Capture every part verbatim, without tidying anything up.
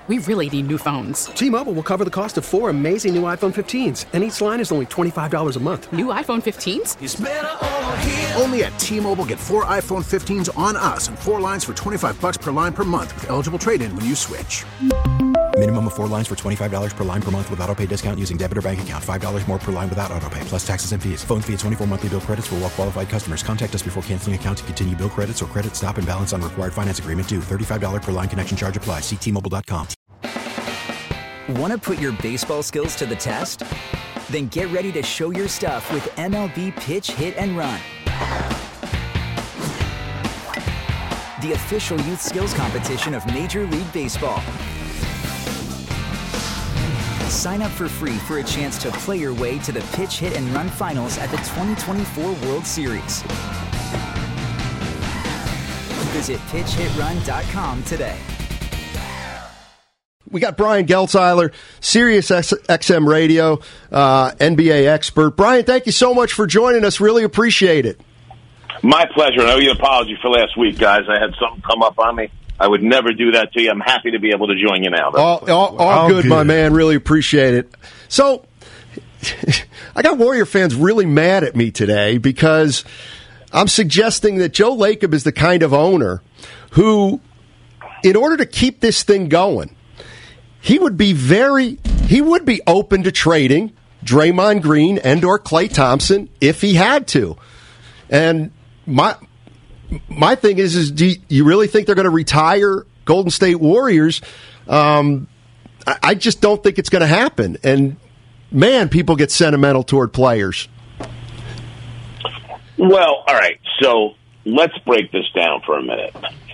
We really need new phones. T-Mobile will cover the cost of four amazing new iPhone fifteens, and each line is only twenty-five dollars a month. New iPhone fifteens? It's better over here. Only at T-Mobile, get four iPhone fifteens on us and four lines for twenty-five dollars per line per month with eligible trade-in when you switch. Minimum of four lines for twenty-five dollars per line per month with autopay discount using debit or bank account. five dollars more per line without autopay, plus taxes and fees. Phone fee at twenty-four monthly bill credits for well-qualified customers. Contact us before canceling account to continue bill credits or credit stop and balance on required finance agreement due. thirty-five dollars per line connection charge applies. See T Mobile dot com. Want to put your baseball skills to the test? Then get ready to show your stuff with M L B Pitch, Hit, and Run. The official youth skills competition of Major League Baseball. Sign up for free for a chance to play your way to the Pitch, Hit, and Run finals at the twenty twenty-four World Series. Visit pitch hit run dot com today. We got Brian Geltzeiler, Sirius X M Radio, uh, N B A expert. Brian, thank you so much for joining us. Really appreciate it. My pleasure. And I owe you an apology for last week, guys. I had something come up on me. I would never do that to you. I'm happy to be able to join you now. All, all, all good, good, my man. Really appreciate it. So, I got Warrior fans really mad at me today because I'm suggesting that Joe Lacob is the kind of owner who, in order to keep this thing going, he would be very, he would be open to trading Draymond Green and or Klay Thompson if he had to. And my my thing is, is do you really think they're going to retire Golden State Warriors? Um, I, I just don't think it's going to happen. And, man, people get sentimental toward players. Well, all right, so let's break this down for a minute.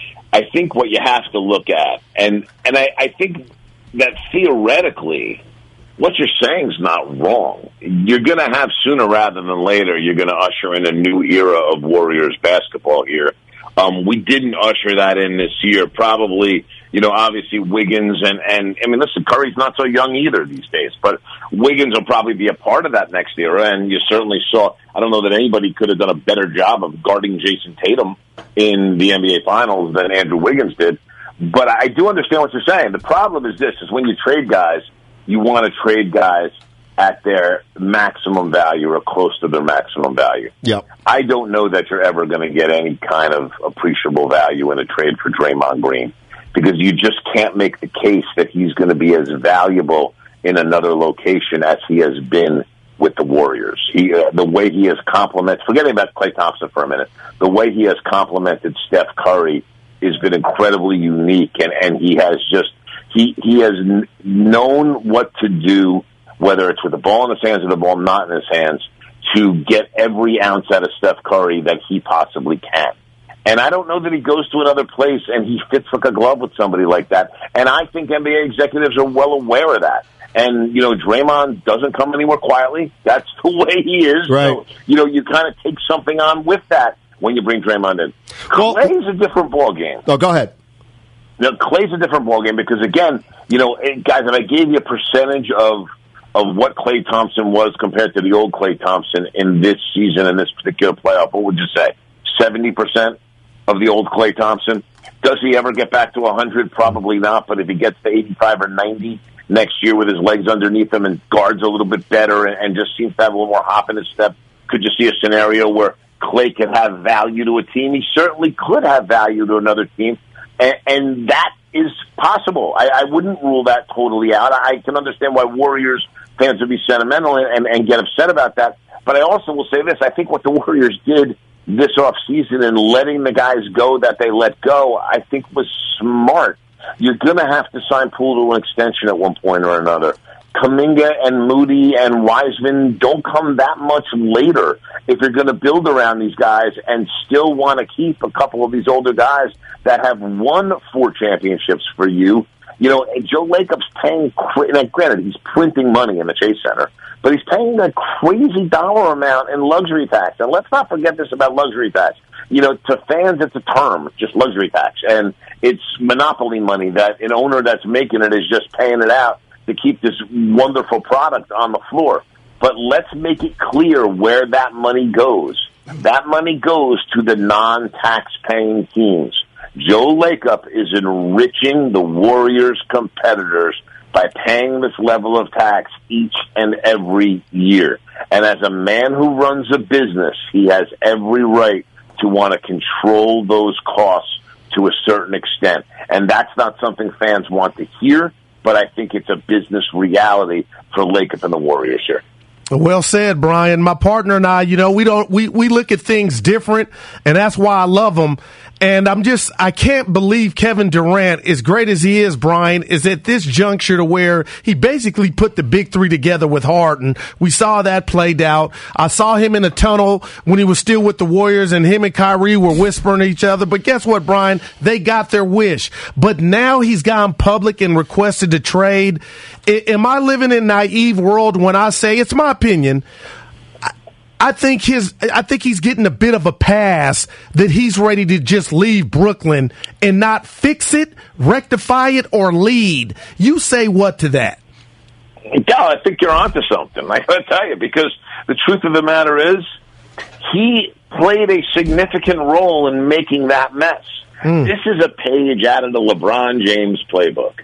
I think what you have to look at, and, and I, I think that theoretically what you're saying is not wrong. You're going to have sooner rather than later, you're going to usher in a new era of Warriors basketball here. Um, we didn't usher that in this year. Probably, you know, obviously Wiggins and, and I mean, listen, Curry's not so young either these days, but Wiggins will probably be a part of that next era. And you certainly saw, I don't know that anybody could have done a better job of guarding Jason Tatum in the N B A Finals than Andrew Wiggins did. But I do understand what you're saying. The problem is this, is when you trade guys, you want to trade guys at their maximum value or close to their maximum value. Yep. I don't know that you're ever going to get any kind of appreciable value in a trade for Draymond Green because you just can't make the case that he's going to be as valuable in another location as he has been with the Warriors. He, uh, the way he has complimented, forgetting about Klay Thompson for a minute, the way he has complimented Steph Curry has been incredibly unique, and, and he has just, he, he has n- known what to do, whether it's with the ball in his hands or the ball not in his hands, to get every ounce out of Steph Curry that he possibly can. And I don't know that he goes to another place and he fits like a glove with somebody like that. And I think N B A executives are well aware of that. And, you know, Draymond doesn't come anywhere quietly. That's the way he is. Right. So, you know, you kind of take something on with that when you bring Draymond in. Well, Clay's a different ballgame. Oh, go ahead. Now, Clay's a different ballgame because, again, you know, guys, if I gave you a percentage of of what Klay Thompson was compared to the old Klay Thompson in this season, in this particular playoff, what would you say? seventy percent of the old Klay Thompson? Does he ever get back to one hundred? Probably not, but if he gets to eighty-five or ninety next year with his legs underneath him and guards a little bit better and, and just seems to have a little more hop in his step, could you see a scenario where Klay could have value to a team? He certainly could have value to another team, and, and that is possible. I, I wouldn't rule that totally out. I can understand why Warriors fans would be sentimental and, and get upset about that. But I also will say this. I think what the Warriors did this offseason and letting the guys go that they let go, I think was smart. You're going to have to sign Poole to an extension at one point or another. Kuminga and Moody and Wiseman don't come that much later if you're going to build around these guys and still want to keep a couple of these older guys that have won four championships for you. You know, Joe Lacob's paying, now granted, he's printing money in the Chase Center, but he's paying a crazy dollar amount in luxury tax. And let's not forget this about luxury tax. You know, to fans, it's a term, just luxury tax. And it's monopoly money that an owner that's making it is just paying it out to keep this wonderful product on the floor. But let's make it clear where that money goes. That money goes to the non-tax paying teams. Joe Lacob is enriching the Warriors' competitors by paying this level of tax each and every year. And as a man who runs a business, he has every right to want to control those costs to a certain extent. And that's not something fans want to hear, but I think it's a business reality for Lacob and the Warriors here. Well said, Brian. My partner and I, you know, we don't we, we look at things different, and that's why I love them. And I'm just, I can't believe Kevin Durant, as great as he is, Brian, is at this juncture to where he basically put the big three together with Harden. We saw that played out. I saw him in a tunnel when he was still with the Warriors, and him and Kyrie were whispering to each other. But guess what, Brian? They got their wish. But now he's gone public and requested to trade. I, am I living in a naive world when I say, it's my opinion, I think his, I think he's getting a bit of a pass that he's ready to just leave Brooklyn and not fix it, rectify it, or lead. You say what to that? Yeah, I think you're onto something. I got to tell you, because the truth of the matter is, he played a significant role in making that mess. Mm. This is a page out of the LeBron James playbook.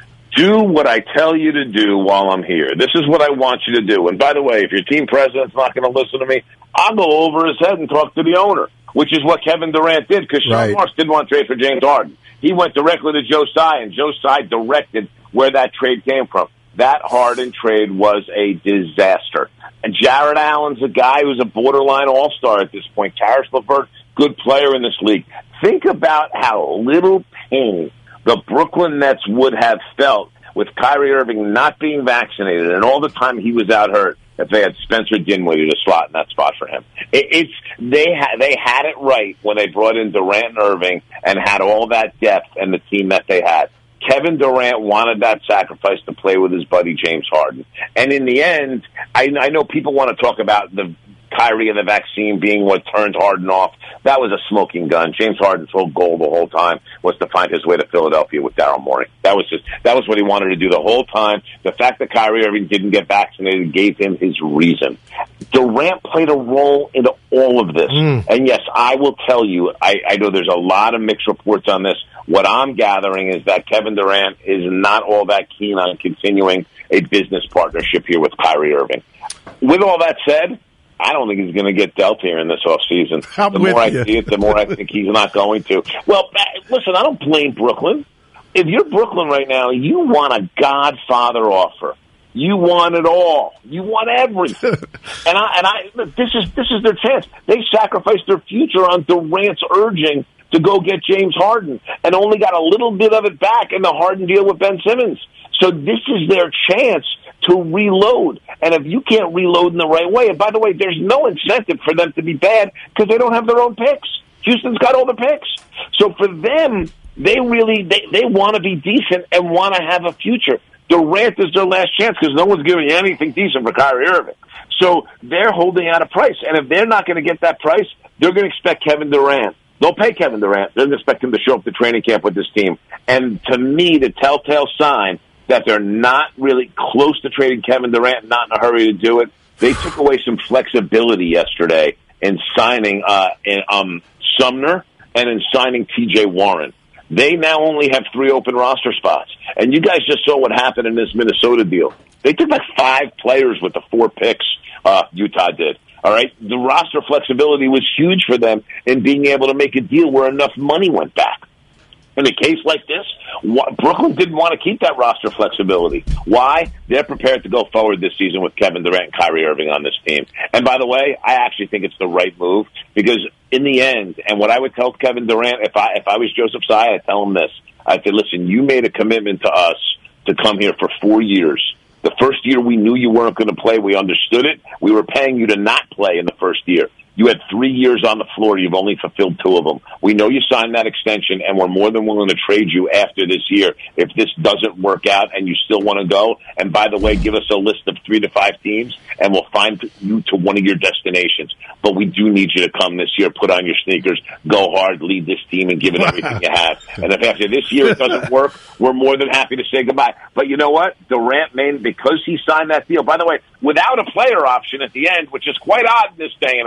Do what I tell you to do while I'm here. This is what I want you to do. And by the way, if your team president's not going to listen to me, I'll go over his head and talk to the owner, which is what Kevin Durant did, because Sean Right. Marks didn't want to trade for James Harden. He went directly to Joe Tsai, and Joe Tsai directed where that trade came from. That Harden trade was a disaster. And Jared Allen's a guy who's a borderline all-star at this point. Karis LeVert, good player in this league. Think about how little pain the Brooklyn Nets would have felt with Kyrie Irving not being vaccinated and all the time he was out hurt if they had Spencer Dinwiddie to slot in that spot for him. It, it's they ha- they had it right when they brought in Durant and Irving and had all that depth and the team that they had. Kevin Durant wanted that sacrifice to play with his buddy James Harden. And in the end, I, I know people want to talk about the Kyrie and the vaccine being what turned Harden off. That was a smoking gun. James Harden's whole goal the whole time was to find his way to Philadelphia with Daryl Morey. That was just that was what he wanted to do the whole time. The fact that Kyrie Irving didn't get vaccinated gave him his reason. Durant played a role in all of this. Mm. And yes, I will tell you, I, I know there's a lot of mixed reports on this. What I'm gathering is that Kevin Durant is not all that keen on continuing a business partnership here with Kyrie Irving. With all that said, I don't think he's going to get dealt here in this offseason. The more I see it, the more I think he's not going to. Well, listen, I don't blame Brooklyn. If you're Brooklyn right now, you want a Godfather offer. You want it all. You want everything. and I and I this is this is their chance. They sacrificed their future on Durant's urging to go get James Harden and only got a little bit of it back in the Harden deal with Ben Simmons. So this is their chance to reload. And if you can't reload in the right way, and by the way, there's no incentive for them to be bad because they don't have their own picks. Houston's got all the picks. So for them, they really, they, they want to be decent and want to have a future. Durant is their last chance because no one's giving you anything decent for Kyrie Irving. So they're holding out a price. And if they're not going to get that price, they're going to expect Kevin Durant. They'll pay Kevin Durant. They're going to expect him to show up to training camp with this team. And to me, the telltale sign that they're not really close to trading Kevin Durant, not in a hurry to do it. They took away some flexibility yesterday in signing uh, in, um, Sumner and in signing T J Warren. They now only have three open roster spots. And you guys just saw what happened in this Minnesota deal. They took like five players with the four picks uh, Utah did. All right, the roster flexibility was huge for them in being able to make a deal where enough money went back. In a case like this, Brooklyn didn't want to keep that roster flexibility. Why? They're prepared to go forward this season with Kevin Durant and Kyrie Irving on this team. And by the way, I actually think it's the right move because in the end, and what I would tell Kevin Durant, if I if I was Joseph Tsai, I'd tell him this. I'd say, listen, you made a commitment to us to come here for four years. The first year we knew you weren't going to play. We understood it. We were paying you to not play in the first year. You had three years on the floor. You've only fulfilled two of them. We know you signed that extension, and we're more than willing to trade you after this year if this doesn't work out and you still want to go. And by the way, give us a list of three to five teams, and we'll find you to one of your destinations. But we do need you to come this year, put on your sneakers, go hard, lead this team, and give it everything you have. And if after this year it doesn't work, we're more than happy to say goodbye. But you know what? Durant, made, because he signed that deal, by the way, without a player option at the end, which is quite odd in this day and age.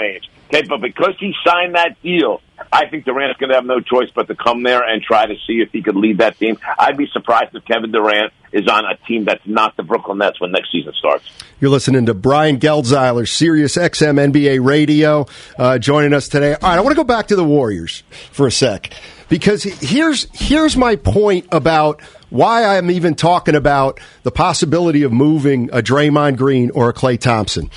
Okay, but because he signed that deal, I think Durant's going to have no choice but to come there and try to see if he could lead that team. I'd be surprised if Kevin Durant is on a team that's not the Brooklyn Nets when next season starts. You're listening to Brian Geldzeiler, Sirius X M N B A Radio, uh, joining us today. All right, I want to go back to the Warriors for a sec, because here's here's my point about why I'm even talking about the possibility of moving a Draymond Green or a Klay Thompson.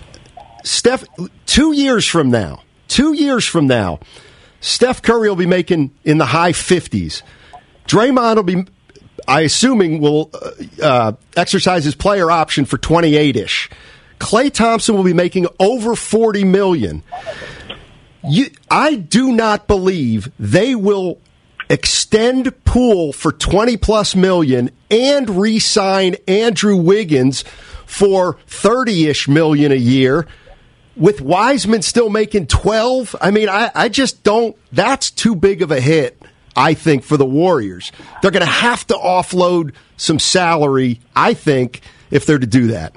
Steph, two years from now, two years from now, Steph Curry will be making in the high fifties. Draymond will be, I assuming, will uh, uh, exercise his player option for twenty-eight-ish. Klay Thompson will be making over forty million dollars. You, I do not believe they will extend Poole for twenty-plus million and re-sign Andrew Wiggins for thirty-ish million a year, with Wiseman still making twelve. I mean, I, I just don't. That's too big of a hit, I think, for the Warriors. They're going to have to offload some salary, I think, if they're to do that.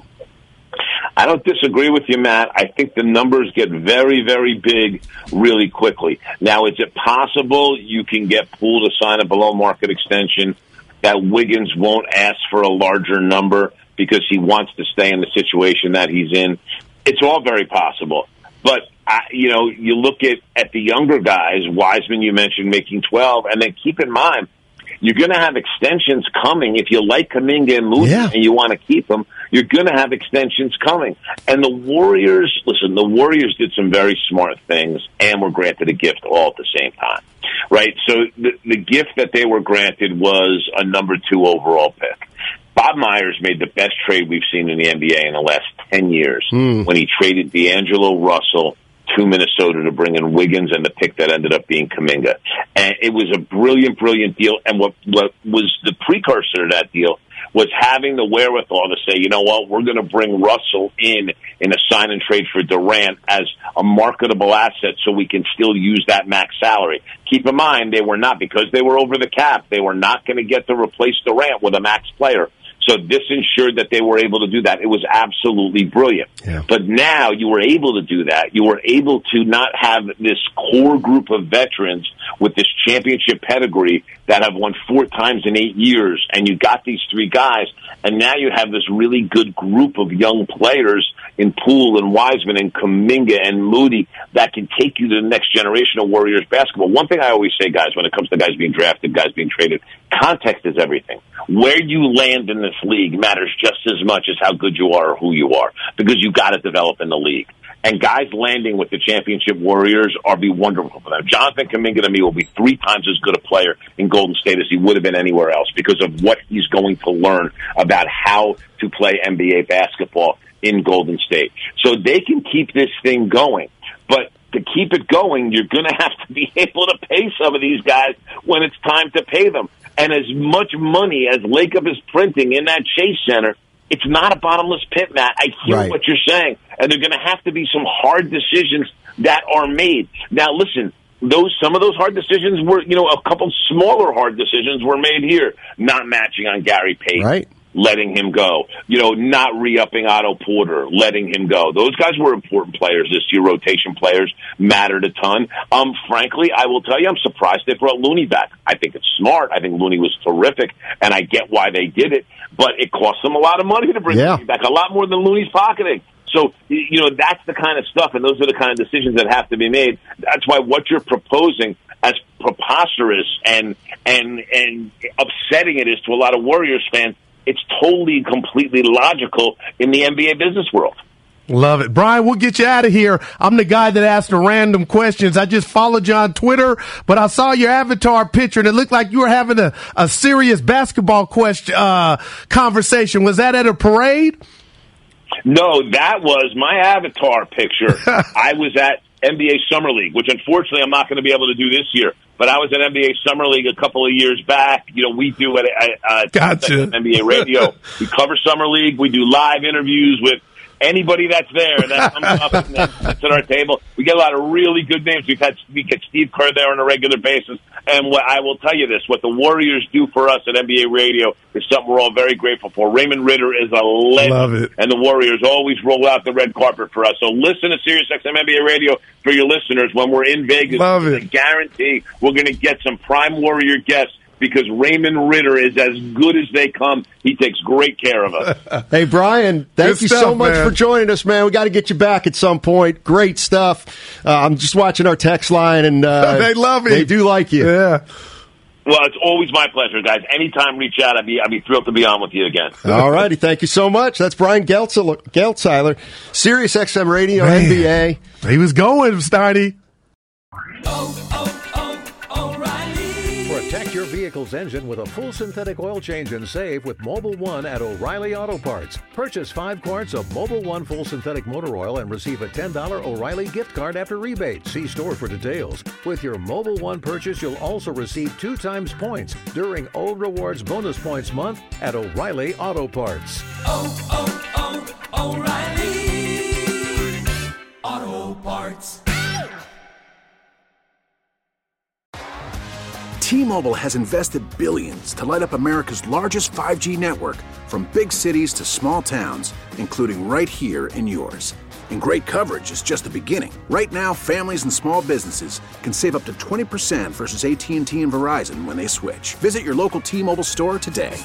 I don't disagree with you, Matt. I think the numbers get very, very big really quickly. Now, is it possible you can get Poole to sign a below-market extension, that Wiggins won't ask for a larger number because he wants to stay in the situation that he's in? It's all very possible. But, I, you know, you look at, at the younger guys, Wiseman, you mentioned, making twelve, and then keep in mind, you're going to have extensions coming. If you like Kuminga and Moody yeah. and you want to keep them, you're going to have extensions coming. And the Warriors, listen, the Warriors did some very smart things and were granted a gift all at the same time, right? So the, the gift that they were granted was a number two overall pick. Bob Myers made the best trade we've seen in the N B A in the last ten years mm. when he traded D'Angelo Russell to Minnesota to bring in Wiggins and the pick that ended up being Kuminga. And it was a brilliant, brilliant deal. And what, what was the precursor to that deal was having the wherewithal to say, you know what, we're going to bring Russell in in a sign and trade for Durant as a marketable asset so we can still use that max salary. Keep in mind, they were not, because they were over the cap, they were not going to get to replace Durant with a max player. So this ensured that they were able to do that. It was absolutely brilliant. Yeah. But now you were able to do that. You were able to not have this core group of veterans with this championship pedigree that have won four times in eight years, and you got these three guys, and now you have this really good group of young players in Poole and Wiseman and Kuminga and Moody that can take you to the next generation of Warriors basketball. One thing I always say, guys, when it comes to guys being drafted, guys being traded, context is everything. Where you land in this league matters just as much as how good you are or who you are, because you got to develop in the league. And guys landing with the championship Warriors are be wonderful for them. Jonathan Kuminga, to me, will be three times as good a player in Golden State as he would have been anywhere else because of what he's going to learn about how to play N B A basketball in Golden State. So they can keep this thing going. But to keep it going, you're going to have to be able to pay some of these guys when it's time to pay them. And as much money as Lacob is printing in that Chase Center, it's not a bottomless pit, Matt. I hear right. what you're saying. And there are going to have to be some hard decisions that are made. Now, listen, those some of those hard decisions were, you know, a couple smaller hard decisions were made here. Not matching on Gary Payton. Right. Letting him go. You know, not re-upping Otto Porter, letting him go. Those guys were important players this year. Rotation players mattered a ton. Um, frankly, I will tell you, I'm surprised they brought Looney back. I think it's smart. I think Looney was terrific, and I get why they did it. But it cost them a lot of money to bring yeah. Looney back, a lot more than Looney's pocketing. So, you know, that's the kind of stuff, and those are the kind of decisions that have to be made. That's why what you're proposing, as preposterous and and and upsetting it is to a lot of Warriors fans, it's totally, completely logical in the N B A business world. Love it. Brian, we'll get you out of here. I'm the guy that asked the random questions. I just followed you on Twitter, but I saw your avatar picture, and it looked like you were having a, a serious basketball question uh, conversation. Was that at a parade? No, that was my avatar picture. I was at N B A Summer League, which unfortunately I'm not going to be able to do this year. But I was at N B A Summer League a couple of years back. You know, we do at, at, at gotcha. N B A Radio. We cover Summer League. We do live interviews with Anybody that's there that comes up and that sits at our table, we get a lot of really good names. We've had we get Steve Kerr there on a regular basis, and what I will tell you this: what the Warriors do for us at N B A Radio is something we're all very grateful for. Raymond Ritter is a legend, Love it. and the Warriors always roll out the red carpet for us. So listen to SiriusXM N B A Radio for your listeners when we're in Vegas. Love it. I guarantee we're going to get some prime Warrior guests, because Raymond Ritter is as good as they come. He takes great care of us. Hey, Brian, thank Good you stuff, so much man. for joining us, man. We got to get you back at some point. Great stuff. Uh, I'm just watching our text line, and uh, They love it. They do like you. Yeah. Well, it's always my pleasure, guys. Anytime reach out, I'd be, I'd be thrilled to be on with you again. All righty. Thank you so much. That's Brian Geltzeiler, Geltzeiler, SiriusXM Radio, Man. N B A. He was going, Steiny. Protect your vehicle's engine with a full synthetic oil change and save with Mobile One at O'Reilly Auto Parts. Purchase five quarts of Mobile One full synthetic motor oil and receive a ten dollars O'Reilly gift card after rebate. See store for details. With your Mobile One purchase, you'll also receive two times points during O Rewards Bonus Points Month at O'Reilly Auto Parts. Oh, oh, oh, O'Reilly Auto Parts. T-Mobile has invested billions to light up America's largest five G network, from big cities to small towns, including right here in yours. And great coverage is just the beginning. Right now, families and small businesses can save up to twenty percent versus A T and T and Verizon when they switch. Visit your local T-Mobile store today.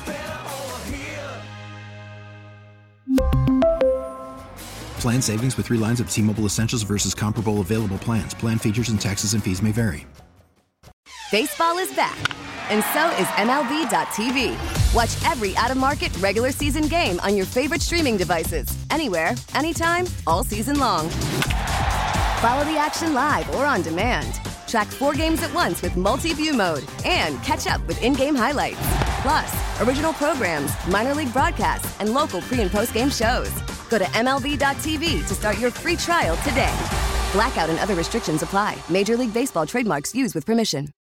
Plan savings with three lines of T-Mobile Essentials versus comparable available plans. Plan features and taxes and fees may vary. Baseball is back, and so is M L B dot T V. Watch every out-of-market regular season game on your favorite streaming devices, anywhere, anytime, all season long. Follow the action live or on demand. Track four games at once with multi-view mode and catch up with in-game highlights. Plus, original programs, minor league broadcasts, and local pre- and post-game shows. Go to M L B dot T V to start your free trial today. Blackout and other restrictions apply. Major League Baseball trademarks used with permission.